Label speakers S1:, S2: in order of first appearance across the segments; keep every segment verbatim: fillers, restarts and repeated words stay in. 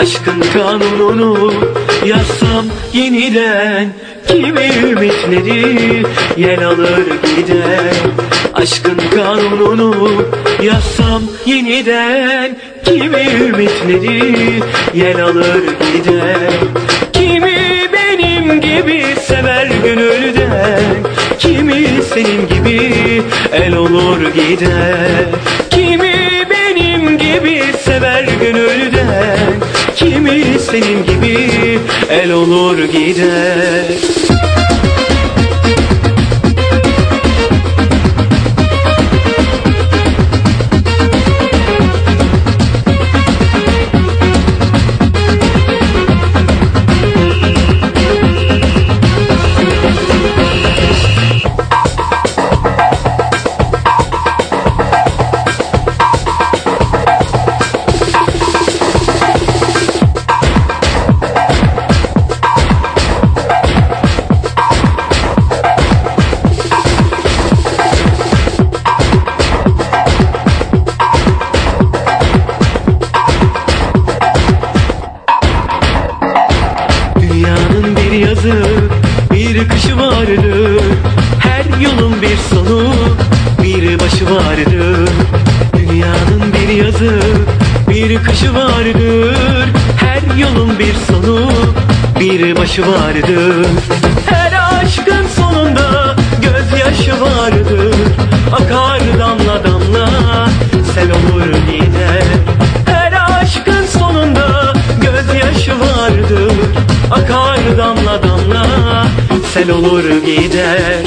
S1: Aşkın kanununu yazsam yeniden, kimi ümitleri yel alır gider. Aşkın kanununu yazsam yeniden, kimi ümitleri yel alır gider. Kimi benim gibi sever gönülden, kimi senin gibi el olur gider. Kimi benim gibi sever gönülden, kimi senin gibi el olur gider. Dünyanın bir yazı, bir kışı vardır. Her yolun bir sonu, bir başı vardır. Dünyanın bir yazı, bir kışı vardır. Her yolun bir sonu, bir başı vardır. Her aşkın sonunda gözyaşı vardır. Akar damla damla, sel olur gider. Her aşkın sonunda gözyaşı vardır. Akar damla damla, sel olur gider.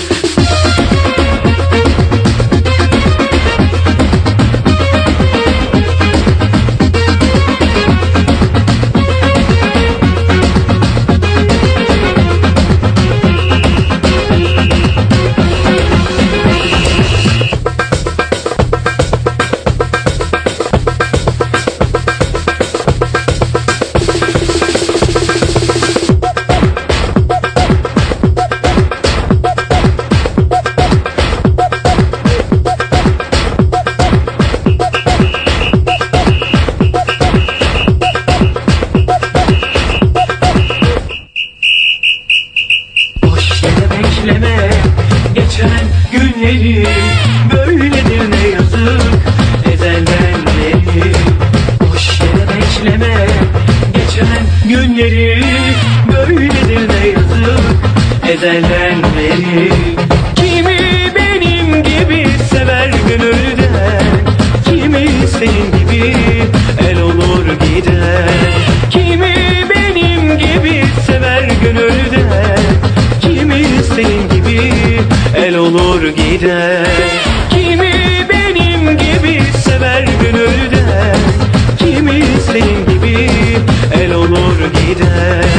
S1: Bekleme geçen günleri, böyledir ne yazık ezelden beri. Boş yere bekleme geçen günleri, böyledir ne yazık ezelden beri. Kimi benim gibi sever gönülden, kimi senin gibi el olur gider. Kimi benim gibi sever gönülden, senin gibi el olur gider. Kimi benim gibi sever gönülden, kimi senin gibi el olur gider.